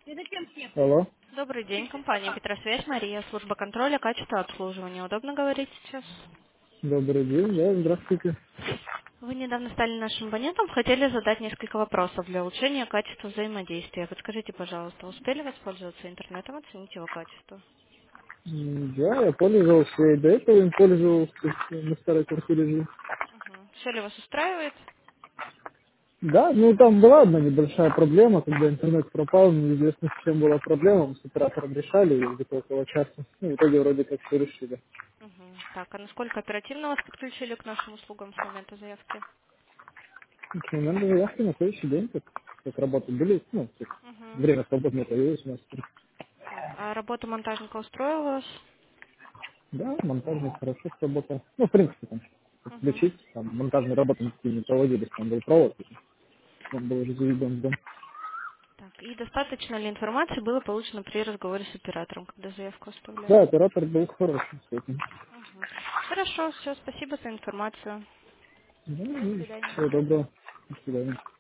Алло. Добрый день, компания Петросвязь, Мария, служба контроля, качества обслуживания. Удобно говорить сейчас? Добрый день, да, здравствуйте. Вы недавно стали нашим абонентом, хотели задать несколько вопросов для улучшения качества взаимодействия. Подскажите, пожалуйста, успели воспользоваться интернетом, оценить его качество? Да, я пользовался, и до этого им пользовался, на старой квартире жил. Все ли вас устраивает? Да, ну там была одна небольшая проблема, когда интернет пропал, неизвестно с чем была проблема, мы с оператором решали, и где-то около часа. Ну, в итоге вроде как все решили. Так, а насколько оперативно вас подключили к нашим услугам с момента заявки? С момента заявки на следующий день, как работы были, ну, как время свободное появилось у нас. Так, а работа монтажника устроила вас? Да, монтажник хорошо сработал. Ну, в принципе, там, подключить, там, монтажные работы никакие не проводились, там был провод, он был уже заведен в дом. Так, и достаточно ли информации было получено при разговоре с оператором, когда заявку Да, оставляли? оператор был хороший с этим. Хорошо, все, спасибо за информацию. Да, До свидания. всего доброго. До свидания.